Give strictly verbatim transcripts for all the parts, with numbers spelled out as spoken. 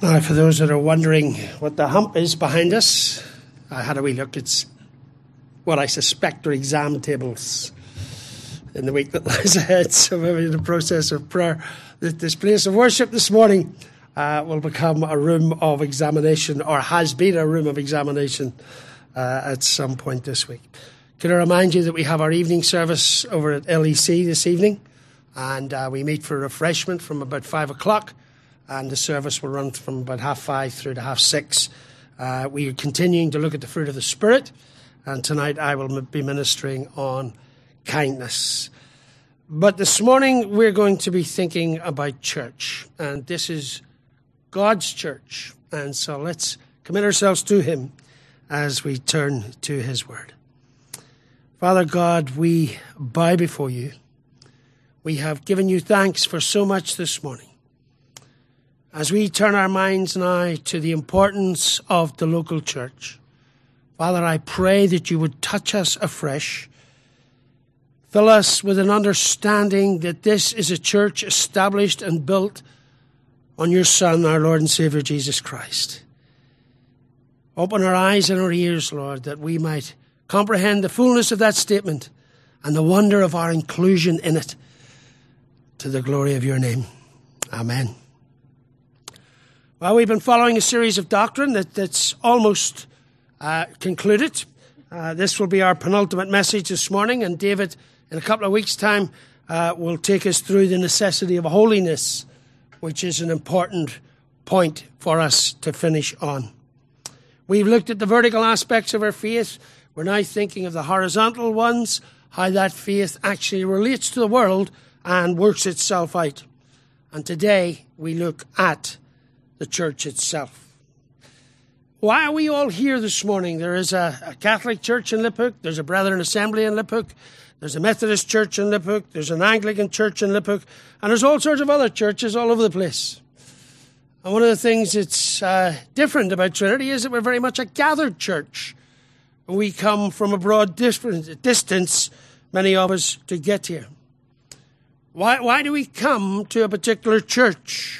Now, for those that are wondering what the hump is behind us, I had a wee look. It's what I suspect are exam tables in the week that lies ahead. So maybe in the process of prayer, that this place of worship this morning uh, will become a room of examination, or has been a room of examination uh, at some point this week. Can I remind you that we have our evening service over at L E C this evening, and uh, we meet for refreshment from about five o'clock. And the service will run from about half five through to half six. Uh, we are continuing to look at the fruit of the Spirit. And tonight I will be ministering on kindness. But this morning we're going to be thinking about church. And this is God's church. And so let's commit ourselves to Him as we turn to His Word. Father God, we bow before You. We have given You thanks for so much this morning. As we turn our minds now to the importance of the local church, Father, I pray that You would touch us afresh. Fill us with an understanding that this is a church established and built on Your Son, our Lord and Savior, Jesus Christ. Open our eyes and our ears, Lord, that we might comprehend the fullness of that statement and the wonder of our inclusion in it, to the glory of Your name. Amen. Well, we've been following a series of doctrine that, that's almost uh, concluded. Uh, this will be our penultimate message this morning, and David, in a couple of weeks' time, uh, will take us through the necessity of holiness, which is an important point for us to finish on. We've looked at the vertical aspects of our faith. We're now thinking of the horizontal ones, how that faith actually relates to the world and works itself out. And today we look at the church itself. Why are we all here this morning? There is a, a Catholic church in Liphook. There's a Brethren Assembly in Liphook. There's a Methodist church in Liphook. There's an Anglican church in Liphook. And there's all sorts of other churches all over the place. And one of the things that's uh, different about Trinity is that we're very much a gathered church. We come from a broad different distance, many of us, to get here. Why, why do we come to a particular church?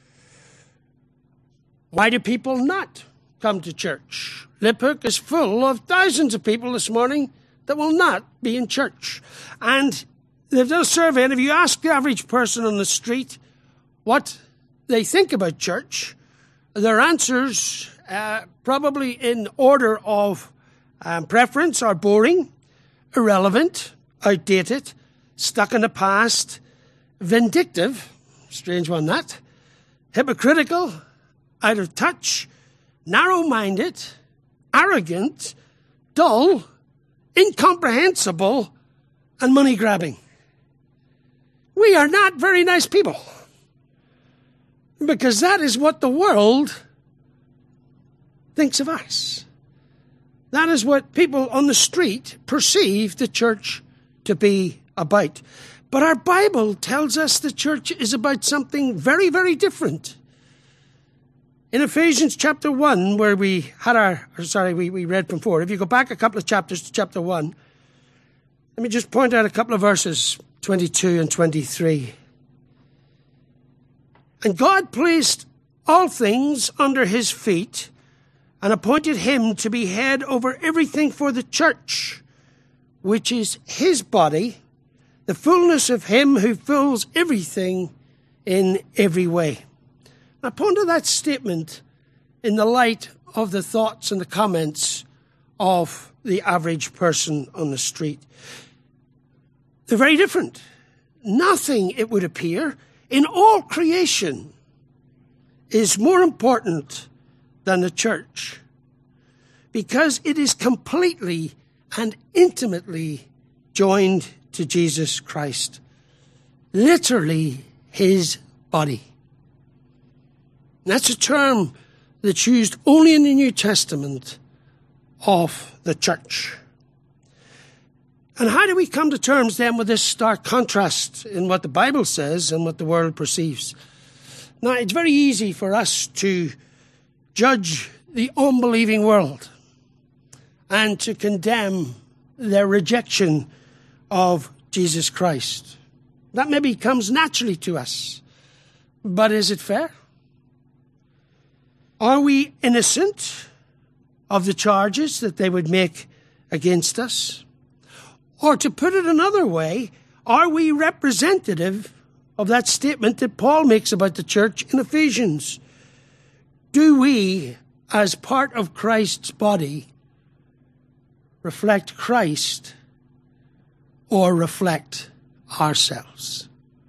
Why do people not come to church? Liphook is full of thousands of people this morning that will not be in church. And they've done a survey, and if you ask the average person on the street what they think about church, their answers, uh, probably in order of um, preference, are boring, irrelevant, outdated, stuck in the past, vindictive, strange one that, hypocritical, out of touch, narrow-minded, arrogant, dull, incomprehensible, and money-grabbing. We are not very nice people, because that is what the world thinks of us. That is what people on the street perceive the church to be about. But our Bible tells us the church is about something very, very different. In Ephesians chapter one, where we had our, or sorry, we, we read from four. If you go back a couple of chapters to chapter one, let me just point out a couple of verses, twenty-two and twenty-three. And God placed all things under His feet and appointed Him to be head over everything for the church, which is His body, the fullness of Him who fills everything in every way. Now ponder that statement in the light of the thoughts and the comments of the average person on the street. They're very different. Nothing, it would appear, in all creation is more important than the church, because it is completely and intimately joined to Jesus Christ, literally His body. That's a term that's used only in the New Testament of the church. And how do we come to terms then with this stark contrast in what the Bible says and what the world perceives? Now, it's very easy for us to judge the unbelieving world and to condemn their rejection of Jesus Christ. That maybe comes naturally to us. But is it fair? Are we innocent of the charges that they would make against us? Or to put it another way, are we representative of that statement that Paul makes about the church in Ephesians? Do we, as part of Christ's body, reflect Christ or reflect ourselves?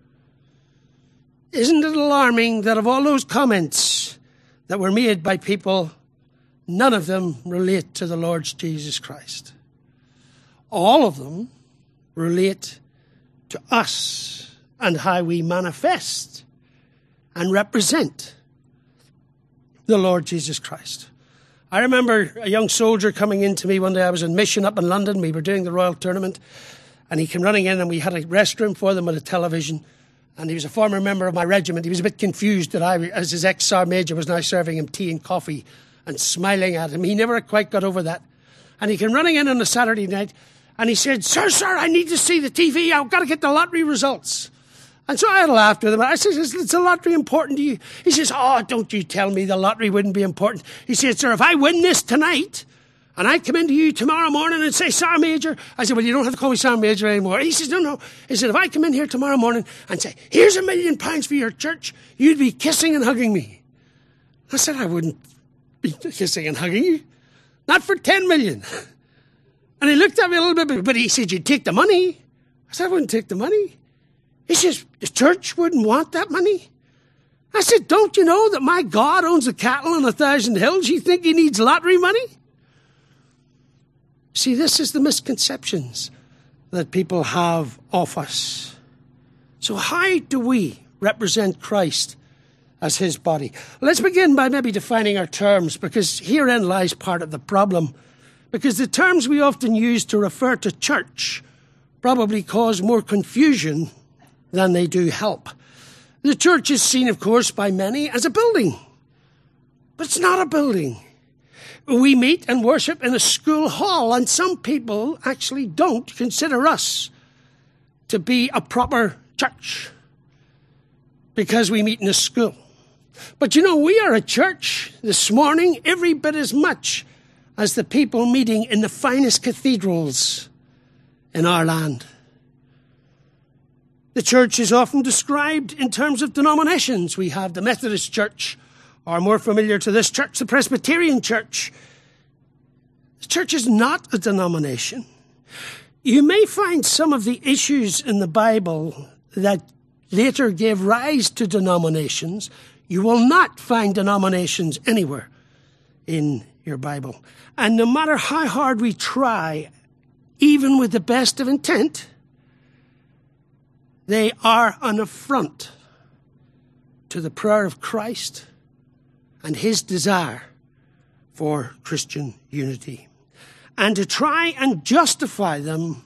Isn't it alarming that of all those comments that were made by people, none of them relate to the Lord Jesus Christ? All of them relate to us and how we manifest and represent the Lord Jesus Christ. I remember a young soldier coming in to me one day. I was in mission up in London. We were doing the Royal Tournament, and he came running in, and we had a restroom for them with a television. And he was a former member of my regiment. He was a bit confused that I, as his ex-Sergeant Major, was now serving him tea and coffee and smiling at him. He never quite got over that. And he came running in on a Saturday night, and he said, "Sir, sir, I need to see the T V. I've got to get the lottery results." And so I had laughed with him. I said, "Is the lottery important to you?" He says, "Oh, don't you tell me the lottery wouldn't be important." He said, "Sir, if I win this tonight, and I come into you tomorrow morning and say, 'Sergeant Major,'" I said, "Well, you don't have to call me Sergeant Major anymore." He says, "No, no." He said, "If I come in here tomorrow morning and say, 'Here's a million pounds for your church,' you'd be kissing and hugging me." I said, "I wouldn't be kissing and hugging you. Not for ten million. And he looked at me a little bit, but he said, "You'd take the money." I said, "I wouldn't take the money." He says, "The church wouldn't want that money?" I said, "Don't you know that my God owns the cattle on a thousand hills? You think he needs lottery money?" See, this is the misconceptions that people have of us. So how do we represent Christ as his body? Let's begin by maybe defining our terms, because herein lies part of the problem. Because the terms we often use to refer to church probably cause more confusion than they do help. The church is seen, of course, by many as a building. But it's not a building. We meet and worship in a school hall, and some people actually don't consider us to be a proper church because we meet in a school. But you know, we are a church this morning every bit as much as the people meeting in the finest cathedrals in our land. The church is often described in terms of denominations. We have the Methodist Church, or more familiar to this church, the Presbyterian Church. The church is not a denomination. You may find some of the issues in the Bible that later gave rise to denominations. You will not find denominations anywhere in your Bible. And no matter how hard we try, even with the best of intent, they are an affront to the prayer of Christ and his desire for Christian unity. And to try and justify them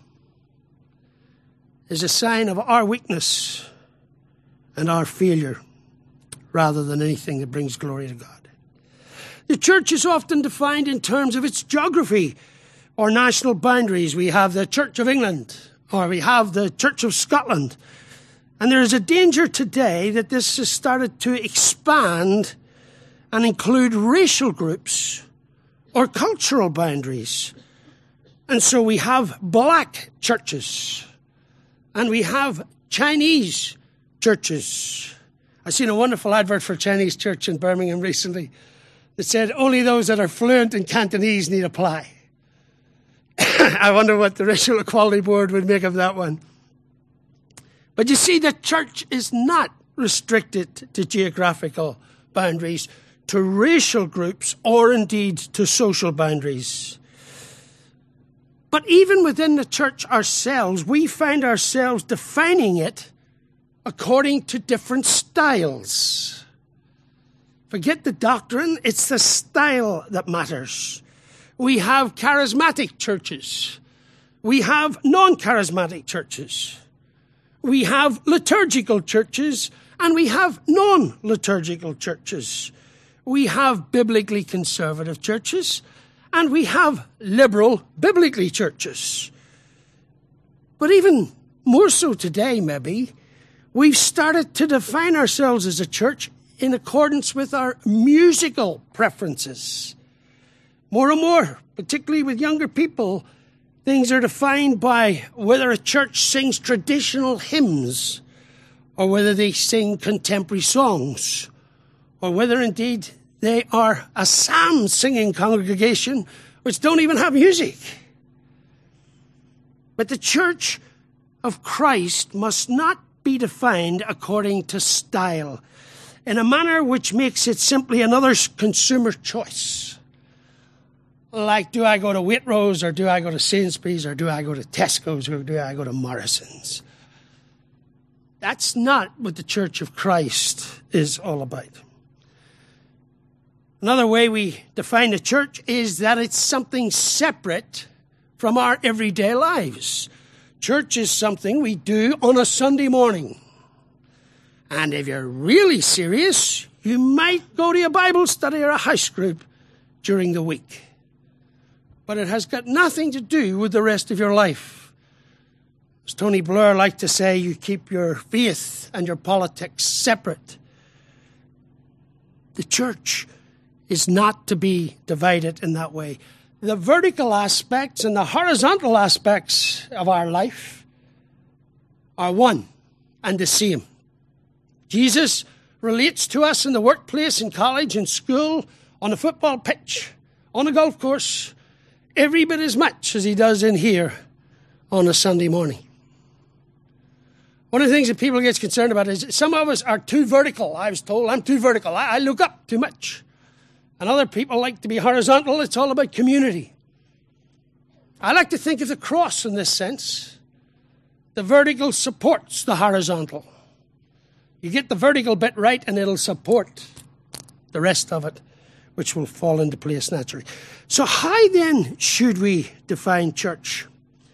is a sign of our weakness and our failure rather than anything that brings glory to God. The church is often defined in terms of its geography or national boundaries. We have the Church of England, or we have the Church of Scotland. And there is a danger today that this has started to expand and include racial groups or cultural boundaries. And so we have black churches and we have Chinese churches. I've seen a wonderful advert for a Chinese church in Birmingham recently that said only those that are fluent in Cantonese need apply. I wonder what the Racial Equality Board would make of that one. But you see, the church is not restricted to geographical boundaries, to racial groups, or indeed to social boundaries. But even within the church ourselves, we find ourselves defining it according to different styles. Forget the doctrine, it's the style that matters. We have charismatic churches. We have non-charismatic churches. We have liturgical churches, and we have non-liturgical churches. We have biblically conservative churches, and we have liberal biblically churches. But even more so today, maybe, we've started to define ourselves as a church in accordance with our musical preferences. More and more, particularly with younger people, things are defined by whether a church sings traditional hymns or whether they sing contemporary songs, or whether indeed they are a psalm-singing congregation which don't even have music. But the church of Christ must not be defined according to style, in a manner which makes it simply another consumer choice. Like, do I go to Waitrose, or do I go to Sainsbury's, or do I go to Tesco's, or do I go to Morrison's? That's not what the Church of Christ is all about. Another way we define the church is that it's something separate from our everyday lives. Church is something we do on a Sunday morning. And if you're really serious, you might go to a Bible study or a house group during the week. But it has got nothing to do with the rest of your life. As Tony Blair liked to say, you keep your faith and your politics separate. The church is not to be divided in that way. The vertical aspects and the horizontal aspects of our life are one and the same. Jesus relates to us in the workplace, in college, in school, on the football pitch, on the golf course, every bit as much as he does in here on a Sunday morning. One of the things that people get concerned about is some of us are too vertical. I was told I'm too vertical. I, I look up too much. And other people like to be horizontal. It's all about community. I like to think of the cross in this sense. The vertical supports the horizontal. You get the vertical bit right and it'll support the rest of it, which will fall into place naturally. So how then should we define church?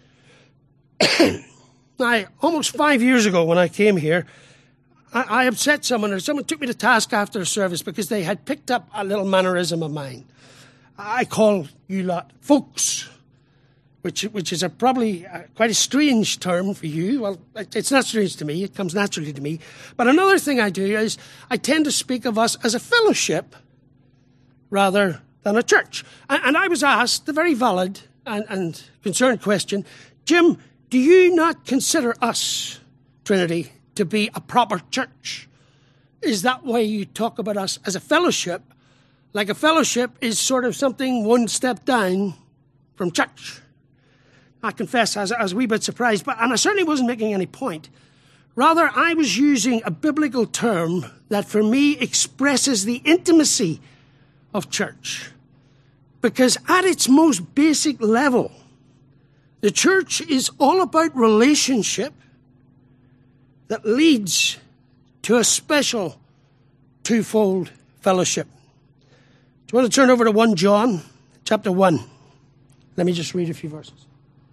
Now, almost five years ago when I came here, I, I upset someone, or someone took me to task after a service because they had picked up a little mannerism of mine. I call you lot folks, which which is a probably a, quite a strange term for you. Well, it, it's not strange to me. It comes naturally to me. But another thing I do is I tend to speak of us as a fellowship rather than a church. And, and I was asked the very valid and, and concerned question, Jim, do you not consider us, Trinity, to be a proper church? Is that why you talk about us as a fellowship? Like a fellowship is sort of something one step down from church. I confess I was, I was a wee bit surprised, but and I certainly wasn't making any point. Rather, I was using a biblical term that for me expresses the intimacy of church. Because at its most basic level, the church is all about relationship that leads to a special twofold fellowship. Do you want to turn over to First John chapter one? Let me just read a few verses.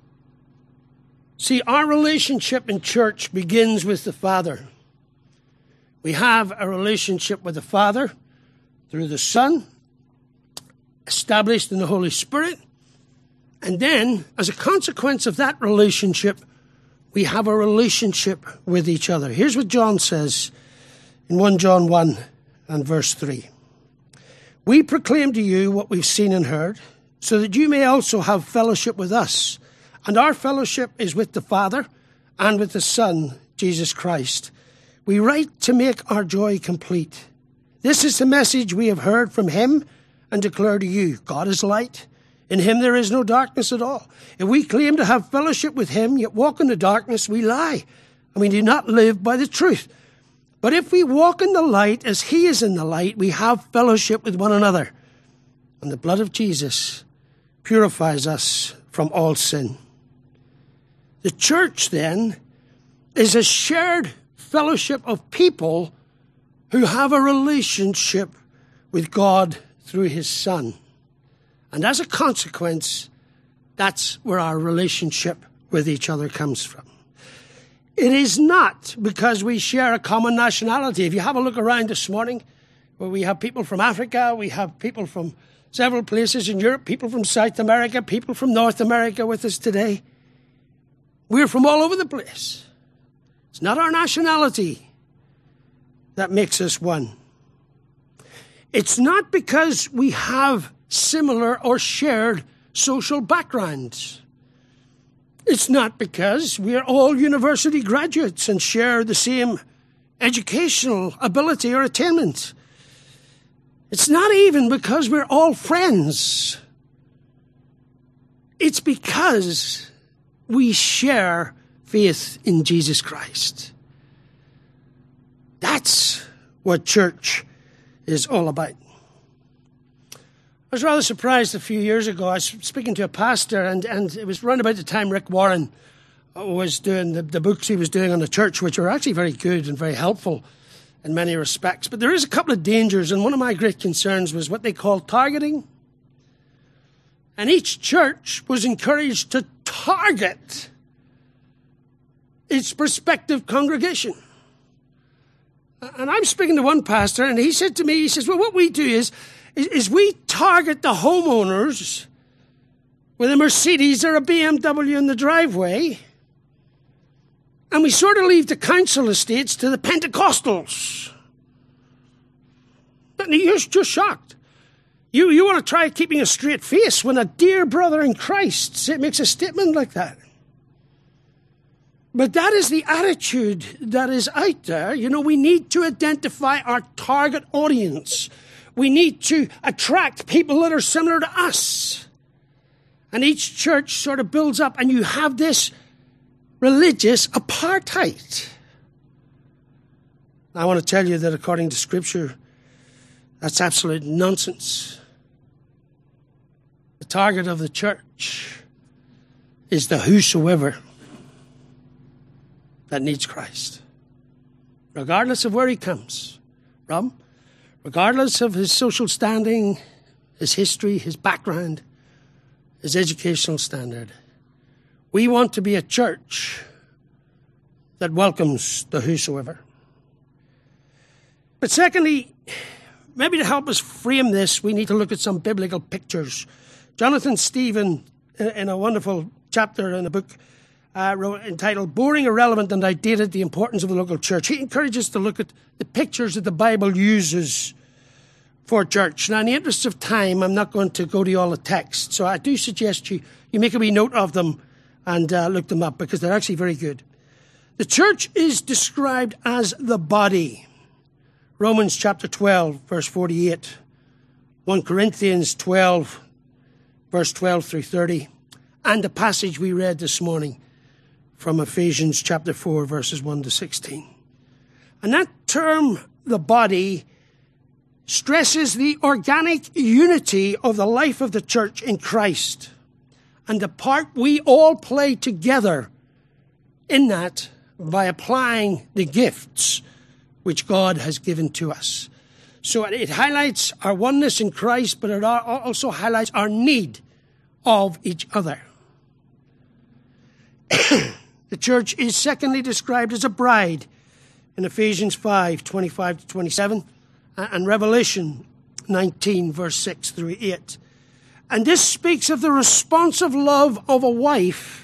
See, our relationship in church begins with the Father. We have a relationship with the Father through the Son, established in the Holy Spirit. And then, as a consequence of that relationship, we have a relationship with each other. Here's what John says in First John one and verse three. We proclaim to you what we've seen and heard, so that you may also have fellowship with us. And our fellowship is with the Father and with the Son, Jesus Christ. We write to make our joy complete. This is the message we have heard from him and declare to you. God is light. In him there is no darkness at all. If we claim to have fellowship with him, yet walk in the darkness, we lie, and we do not live by the truth. But if we walk in the light as he is in the light, we have fellowship with one another. And the blood of Jesus purifies us from all sin. The church, then, is a shared fellowship of people who have a relationship with God through his Son. And as a consequence, that's where our relationship with each other comes from. It is not because we share a common nationality. If you have a look around this morning, where we have people from Africa, we have people from several places in Europe, people from South America, people from North America with us today. We're from all over the place. It's not our nationality that makes us one. It's not because we have similar or shared social backgrounds. It's not because we are all university graduates and share the same educational ability or attainment. It's not even because we're all friends. It's because we share faith in Jesus Christ. That's what church is all about. I was rather surprised a few years ago. I was speaking to a pastor, and, and it was around about the time Rick Warren was doing the, the books he was doing on the church, which are actually very good and very helpful in many respects. But there is a couple of dangers, and one of my great concerns was what they call targeting. And each church was encouraged to target its prospective congregation. And I'm speaking to one pastor, and he said to me, he says, well, what we do is, is, is we target the homeowners with a Mercedes or a B M W in the driveway, and we sort of leave the council estates to the Pentecostals. And you're just shocked. You, you want to try keeping a straight face when a dear brother in Christ makes a statement like that. But that is the attitude that is out there. You know, we need to identify our target audience. We need to attract people that are similar to us. And each church sort of builds up, and you have this religious apartheid. I want to tell you that according to Scripture, that's absolute nonsense. The target of the church is the whosoever that needs Christ, regardless of where he comes from, regardless of his social standing, his history, his background, his educational standard. We want to be a church that welcomes the whosoever. But secondly, maybe to help us frame this, we need to look at some biblical pictures. Jonathan Stephen, in a wonderful chapter in a book uh, wrote, entitled Boring, Irrelevant and Outdated, The Importance of the Local Church, he encourages us to look at the pictures that the Bible uses for church. Now, in the interest of time, I'm not going to go to all the text, so I do suggest you, you make a wee note of them and uh, look them up, because they're actually very good. The church is described as the body. Romans chapter twelve, verse forty-eight. First Corinthians twelve, verse twelve through thirty. And the passage we read this morning from Ephesians chapter four, verses one to sixteen. And that term, the body, stresses the organic unity of the life of the church in Christ, and the part we all play together in that by applying the gifts which God has given to us. So it highlights our oneness in Christ, but it also highlights our need of each other. The church is secondly described as a bride in Ephesians five, twenty-five to twenty-seven, and Revelation nineteen, verse six through eight. And this speaks of the responsive love of a wife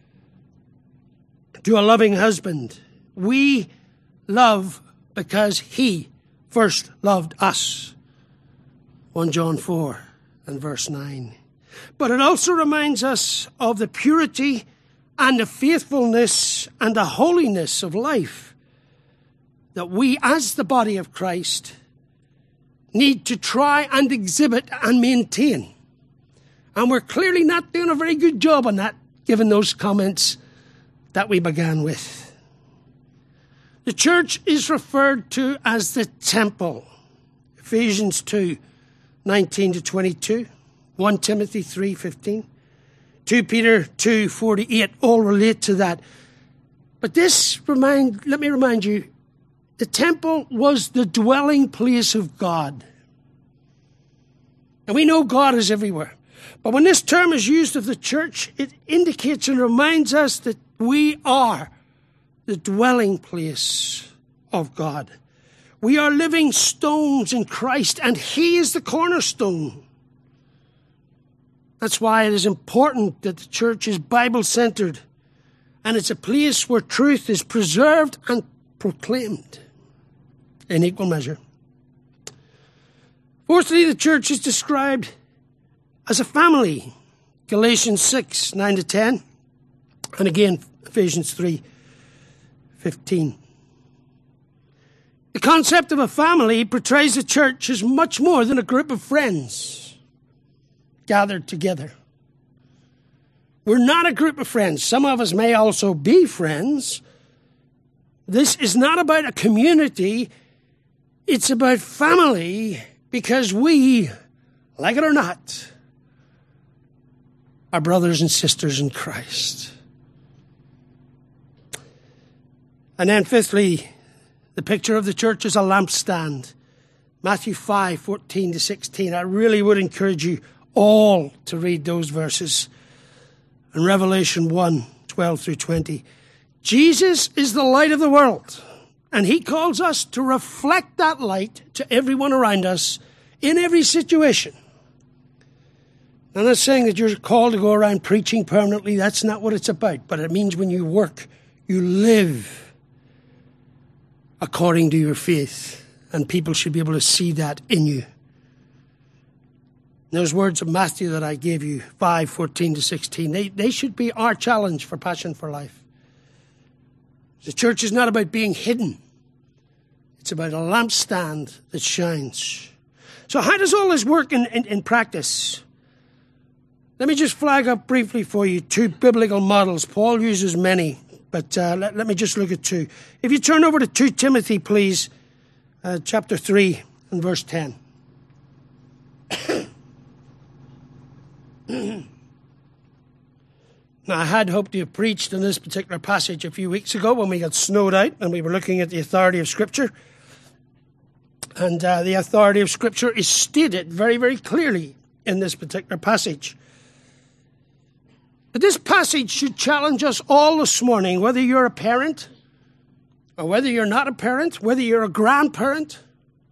to a loving husband. We love because he first loved us. First John four and verse nine. But it also reminds us of the purity and the faithfulness and the holiness of life that we, as the body of Christ, need to try and exhibit and maintain. And we're clearly not doing a very good job on that, given those comments that we began with. The church is referred to as the temple. Ephesians two, nineteen to twenty-two. First Timothy three, fifteen. Second Peter two, forty-eight, all relate to that. But this, remind, let me remind you, the temple was the dwelling place of God. And we know God is everywhere. But when this term is used of the church, it indicates and reminds us that we are the dwelling place of God. We are living stones in Christ, and he is the cornerstone. That's why it is important that the church is Bible-centered, and it's a place where truth is preserved and proclaimed in equal measure. Fourthly, the church is described as a family. Galatians six, nine to ten. And again, Ephesians three, fifteen. The concept of a family portrays the church as much more than a group of friends gathered together. We're not a group of friends. Some of us may also be friends. This is not about a community. It's about family, because we, like it or not, are brothers and sisters in Christ. And then fifthly, the picture of the church is a lampstand. Matthew five, fourteen to sixteen. I really would encourage you all to read those verses. And Revelation one, twelve through twenty. Jesus is the light of the world, and he calls us to reflect that light to everyone around us in every situation. I'm not saying that you're called to go around preaching permanently. That's not what it's about. But it means when you work, you live according to your faith, and people should be able to see that in you. Those words of Matthew that I gave you, five, fourteen to sixteen, they, they should be our challenge for Passion for Life. The church is not about being hidden. It's about a lampstand that shines. So how does all this work in, in, in practice? Let me just flag up briefly for you two biblical models. Paul uses many, but uh, let, let me just look at two. If you turn over to Second Timothy, please, uh, chapter three and verse ten. Now, I had hoped to have preached in this particular passage a few weeks ago when we got snowed out and we were looking at the authority of Scripture. And uh, the authority of Scripture is stated very, very clearly in this particular passage. But this passage should challenge us all this morning, whether you're a parent or whether you're not a parent, whether you're a grandparent,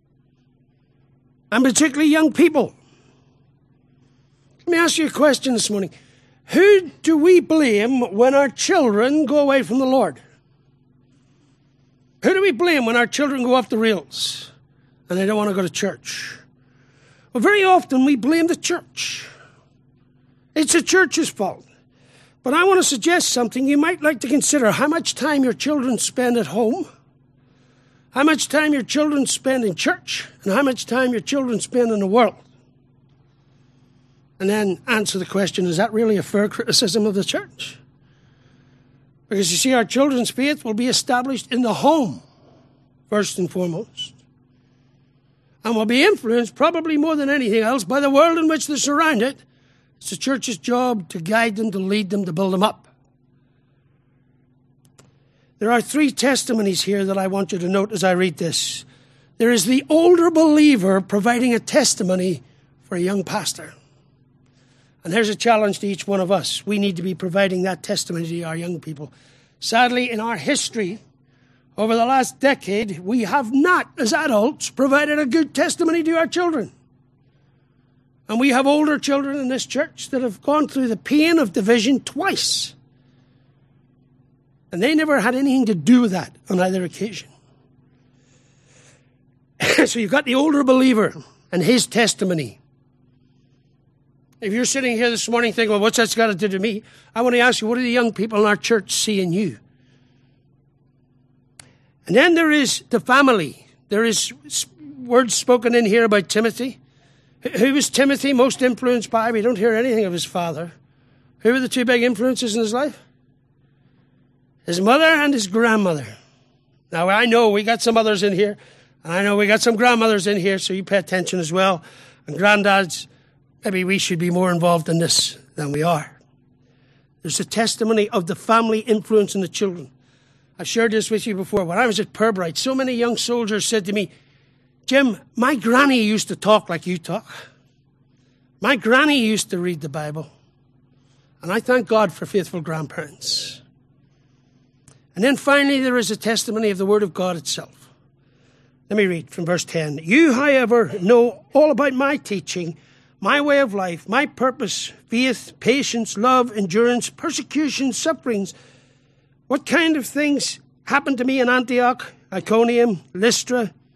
and particularly young people. Let me ask you a question this morning. Who do we blame when our children go away from the Lord? Who do we blame when our children go off the rails and they don't want to go to church? Well, very often we blame the church. It's the church's fault. But I want to suggest something. You might like to consider how much time your children spend at home, how much time your children spend in church, and how much time your children spend in the world. And then answer the question, is that really a fair criticism of the church? Because you see, our children's faith will be established in the home, first and foremost. And will be influenced, probably more than anything else, by the world in which they're surrounded. It's the church's job to guide them, to lead them, to build them up. There are three testimonies here that I want you to note as I read this. There is the older believer providing a testimony for a young pastor. And here's a challenge to each one of us. We need to be providing that testimony to our young people. Sadly, in our history, over the last decade, we have not, as adults, provided a good testimony to our children. And we have older children in this church that have gone through the pain of division twice. And they never had anything to do with that on either occasion. So you've got the older believer and his testimony. If you're sitting here this morning thinking, well, what's that got to do to me? I want to ask you, what do the young people in our church see in you? And then there is the family. There is words spoken in here about Timothy. Who was Timothy most influenced by? We don't hear anything of his father. Who were the two big influences in his life? His mother and his grandmother. Now, I know we got some others in here. And I know we got some grandmothers in here, so you pay attention as well. And granddads, maybe we should be more involved in this than we are. There's a testimony of the family influence in the children. I've shared this with you before. When I was at Purbright, so many young soldiers said to me, Jim, my granny used to talk like you talk. My granny used to read the Bible. And I thank God for faithful grandparents. And then finally, there is a testimony of the Word of God itself. Let me read from verse ten. You, however, know all about my teaching, my way of life, my purpose, faith, patience, love, endurance, persecution, sufferings. What kind of things happened to me in Antioch, Iconium, Lystra,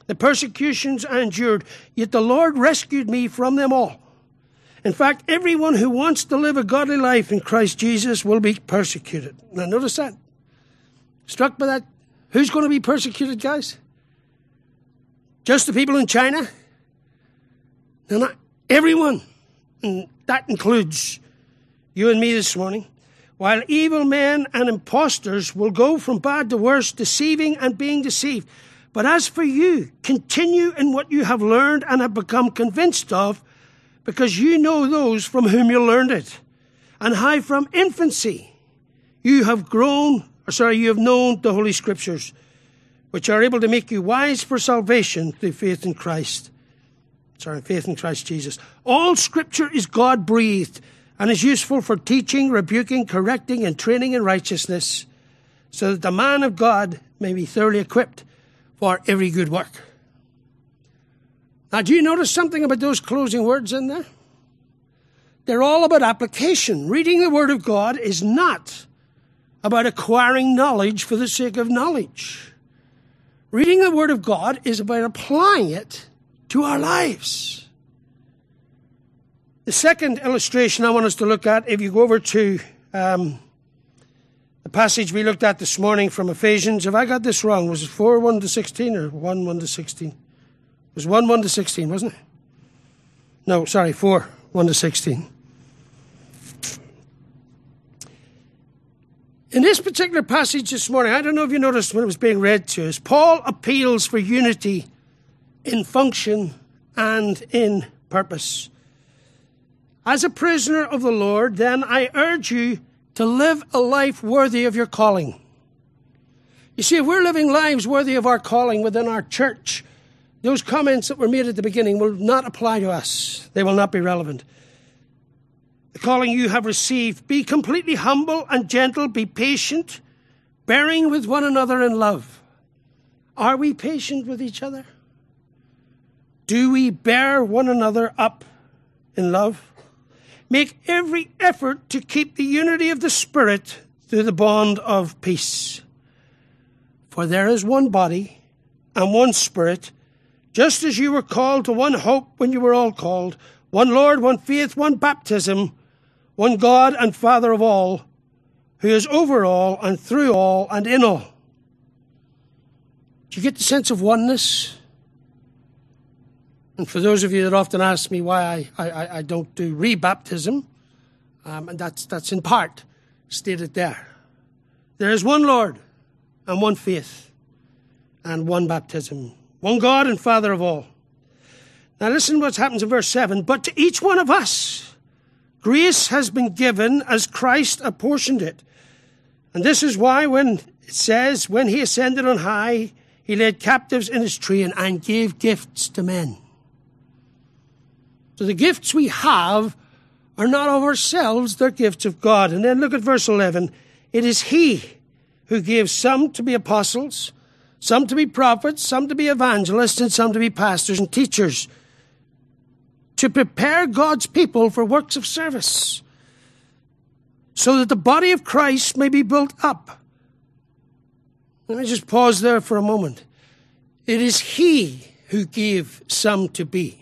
the persecutions I endured, yet the Lord rescued me from them all. In fact, everyone who wants to live a godly life in Christ Jesus will be persecuted. Now notice that. Struck by that? Who's going to be persecuted, guys? Just the people in China? No, not everyone. And that includes you and me this morning. While evil men and impostors will go from bad to worse, deceiving and being deceived. But as for you, continue in what you have learned and have become convinced of, because you know those from whom you learned it. And how from infancy you have grown, or sorry, you have known the Holy Scriptures, which are able to make you wise for salvation through faith in Christ. Sorry, faith in Christ Jesus. All Scripture is God-breathed and is useful for teaching, rebuking, correcting, and training in righteousness, so that the man of God may be thoroughly equipped for every good work. Now, do you notice something about those closing words in there? They're all about application. Reading the Word of God is not about acquiring knowledge for the sake of knowledge. Reading the Word of God is about applying it to our lives. The second illustration I want us to look at, if you go over to um, the passage we looked at this morning from Ephesians. Have I got this wrong? Was it four, one to sixteen, or one, one to sixteen? It was one, one to sixteen, wasn't it? No, sorry, four, one to sixteen. In this particular passage this morning, I don't know if you noticed when it was being read to us, Paul appeals for unity in function and in purpose. As a prisoner of the Lord, then I urge you to live a life worthy of your calling. You see, if we're living lives worthy of our calling within our church, those comments that were made at the beginning will not apply to us. They will not be relevant. The calling you have received, be completely humble and gentle, be patient, bearing with one another in love. Are we patient with each other? Do we bear one another up in love? Make every effort to keep the unity of the Spirit through the bond of peace. For there is one body and one Spirit, just as you were called to one hope when you were all called, one Lord, one faith, one baptism, one God and Father of all, who is over all and through all and in all. Do you get the sense of oneness? And for those of you that often ask me why I, I, I don't do rebaptism, um, and that's, that's in part stated there. There is one Lord and one faith and one baptism, one God and Father of all. Now listen to what happens in verse seven. But to each one of us, grace has been given as Christ apportioned it. And this is why when it says, when he ascended on high, he led captives in his train and gave gifts to men. So the gifts we have are not of ourselves, they're gifts of God. And then look at verse eleven. It is he who gives some to be apostles, some to be prophets, some to be evangelists, and some to be pastors and teachers, to prepare God's people for works of service, so that the body of Christ may be built up. Let me just pause there for a moment. It is he who gave some to be.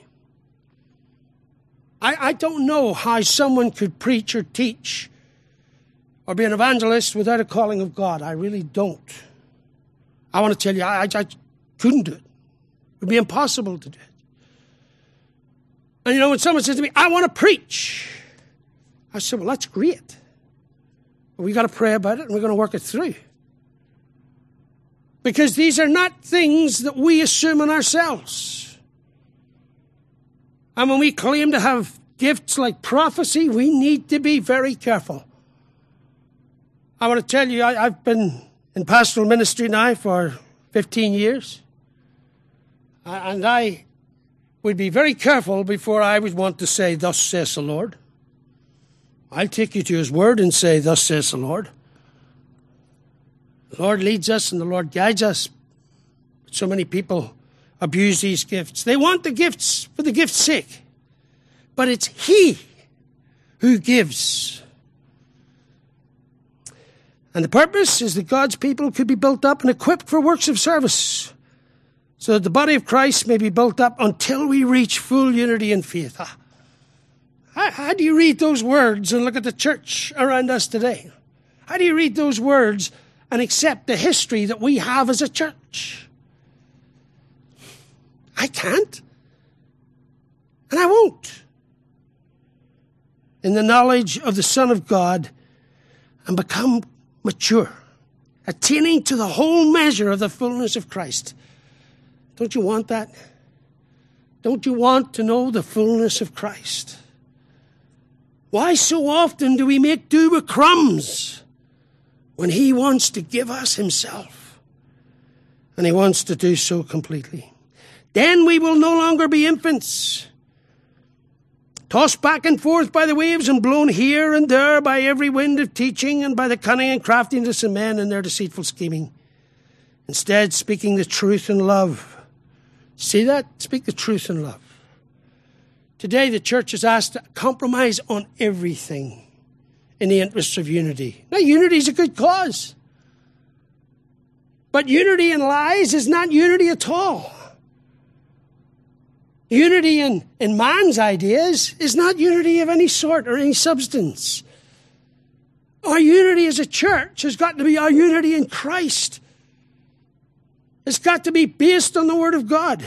I, I don't know how someone could preach or teach or be an evangelist without a calling of God. I really don't. I want to tell you, I, I, I couldn't do it. It would be impossible to do it. And you know, when someone says to me, I want to preach, I said, well, that's great. But we got to pray about it and we're going to work it through. Because these are not things that we assume in ourselves. And when we claim to have gifts like prophecy, we need to be very careful. I want to tell you, I, I've been in pastoral ministry now for fifteen years. And I would be very careful before I would want to say, thus says the Lord. I'll take you to his word and say, thus says the Lord. The Lord leads us and the Lord guides us. So many people abuse these gifts. They want the gifts for the gift's sake. But it's he who gives. And the purpose is that God's people could be built up and equipped for works of service, so that the body of Christ may be built up until we reach full unity in faith. How, how do you read those words and look at the church around us today? How do you read those words and accept the history that we have as a church? I can't. And I won't. In the knowledge of the Son of God and become mature, attaining to the whole measure of the fullness of Christ. Don't you want that? Don't you want to know the fullness of Christ? Why so often do we make do with crumbs when he wants to give us himself? And he wants to do so completely. Then we will no longer be infants, tossed back and forth by the waves and blown here and there by every wind of teaching and by the cunning and craftiness of men and their deceitful scheming. Instead, speaking the truth in love. See that? Speak the truth in love. Today, the church is asked to compromise on everything in the interests of unity. Now, unity is a good cause. But unity in lies is not unity at all. Unity in, in man's ideas is not unity of any sort or any substance. Our unity as a church has got to be our unity in Christ. It's got to be based on the Word of God.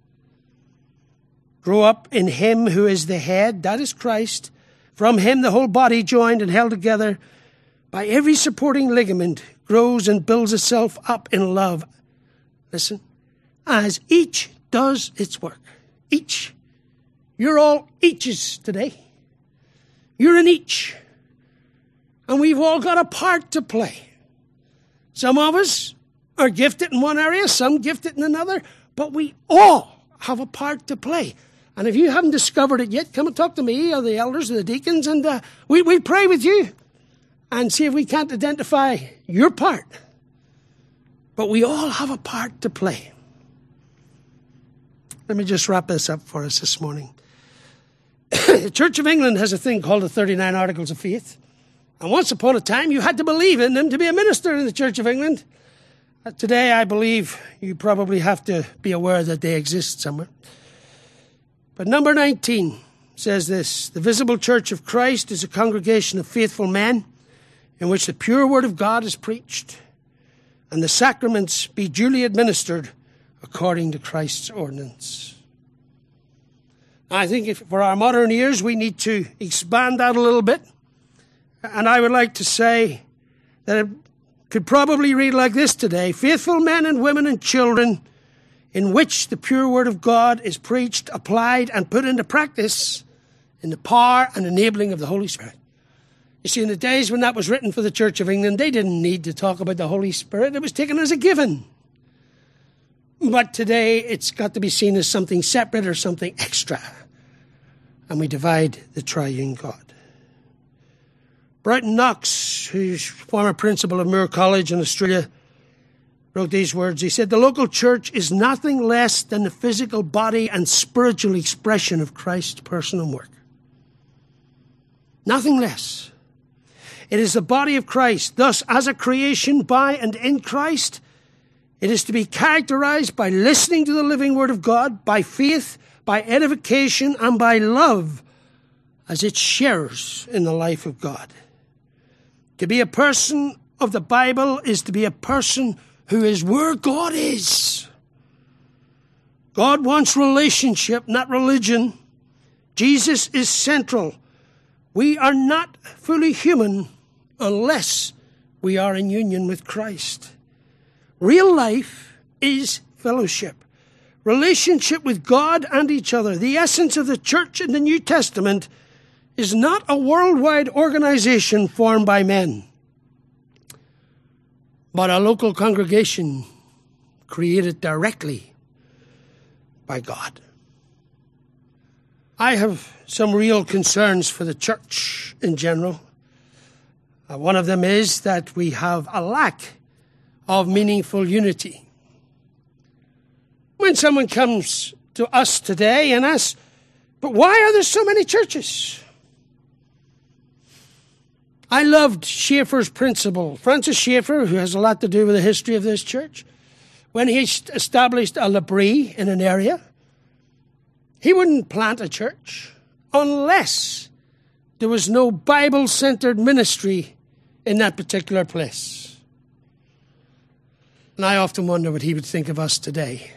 Grow up in him who is the head, that is Christ. From him the whole body, joined and held together by every supporting ligament, grows and builds itself up in love. Listen, as each does its work. Each. You're all eaches today. You're an each. And we've all got a part to play. Some of us are gifted in one area, some gifted in another, but we all have a part to play. And if you haven't discovered it yet, come and talk to me or the elders or the deacons, and uh, we, we pray with you and see if we can't identify your part. But we all have a part to play. Let me just wrap this up for us this morning. The Church of England has a thing called the thirty-nine Articles of Faith. And once upon a time, you had to believe in them to be a minister in the Church of England. Uh, today, I believe you probably have to be aware that they exist somewhere. But number nineteen says this: the visible church of Christ is a congregation of faithful men in which the pure word of God is preached and the sacraments be duly administered according to Christ's ordinance. I think if, for our modern ears, we need to expand that a little bit. And I would like to say that it could probably read like this today: faithful men and women and children in which the pure word of God is preached, applied, and put into practice in the power and enabling of the Holy Spirit. You see, in the days when that was written for the Church of England, they didn't need to talk about the Holy Spirit. It was taken as a given. But today, it's got to be seen as something separate or something extra. And we divide the triune God. Broughton Knox, who's former principal of Moore College in Australia, wrote these words. He said, the local church is nothing less than the physical body and spiritual expression of Christ's person and work. Nothing less. It is the body of Christ. Thus, as a creation by and in Christ, it is to be characterized by listening to the living word of God, by faith, by edification, and by love as it shares in the life of God. To be a person of the Bible is to be a person who is where God is. God wants relationship, not religion. Jesus is central. We are not fully human unless we are in union with Christ. Real life is fellowship, relationship with God and each other. The essence of the church in the New Testament is not a worldwide organization formed by men, but a local congregation created directly by God. I have some real concerns for the church in general. Uh, one of them is that we have a lack of meaningful unity. When someone comes to us today and asks, but why are there so many churches? I loved Schaeffer's principle. Francis Schaeffer, who has a lot to do with the history of this church, when he established a L'Abri in an area, he wouldn't plant a church unless there was no Bible-centered ministry in that particular place. And I often wonder what he would think of us today.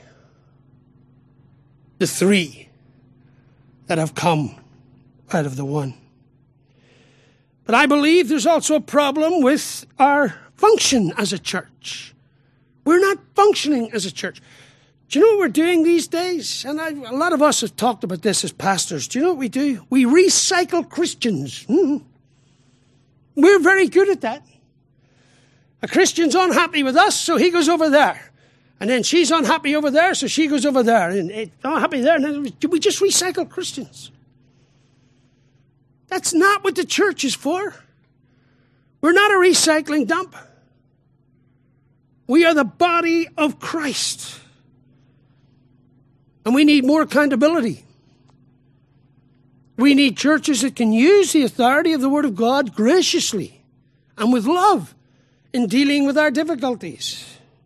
The three that have come out of the one. But I believe there's also a problem with our function as a church. We're not functioning as a church. Do you know what we're doing these days? And I, a lot of us have talked about this as pastors. Do you know what we do? We recycle Christians. Mm-hmm. We're very good at that. A Christian's unhappy with us, so he goes over there. And then she's unhappy over there, so she goes over there. And it's unhappy there, and then we just recycle Christians. That's not what the church is for. We're not a recycling dump. We are the body of Christ. And we need more accountability. We need churches that can use the authority of the Word of God graciously and with love in dealing with our difficulties.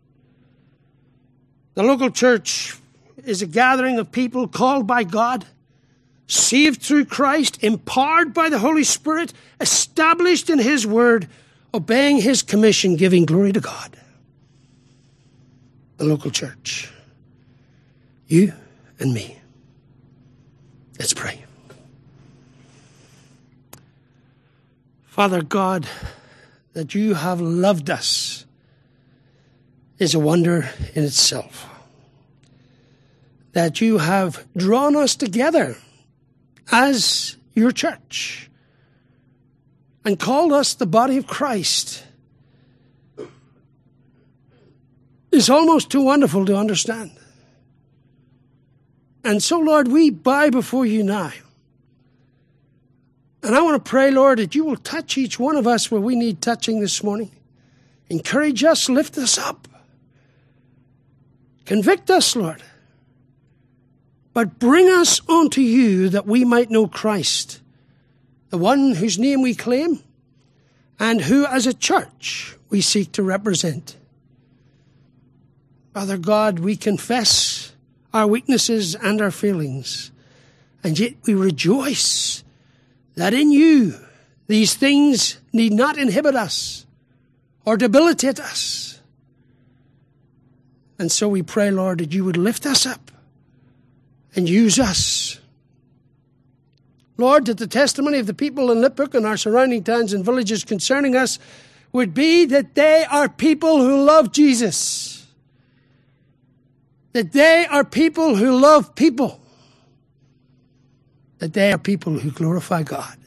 The local church is a gathering of people called by God, saved through Christ, empowered by the Holy Spirit, established in His Word, obeying His commission, giving glory to God. The local church. You and me. Let's pray. Father God, that you have loved us is a wonder in itself. That you have drawn us together as your church and called us the body of Christ is almost too wonderful to understand. And so, Lord, we bow before you now. And I want to pray, Lord, that you will touch each one of us where we need touching this morning. Encourage us, lift us up. Convict us, Lord. But bring us unto you that we might know Christ, the one whose name we claim and who as a church we seek to represent. Father God, we confess our weaknesses and our failings, and yet we rejoice that in you these things need not inhibit us or debilitate us. And so we pray, Lord, that you would lift us up and use us. Lord, that the testimony of the people in Liphook and our surrounding towns and villages concerning us would be that they are people who love Jesus. That they are people who love people. That they are people who glorify God.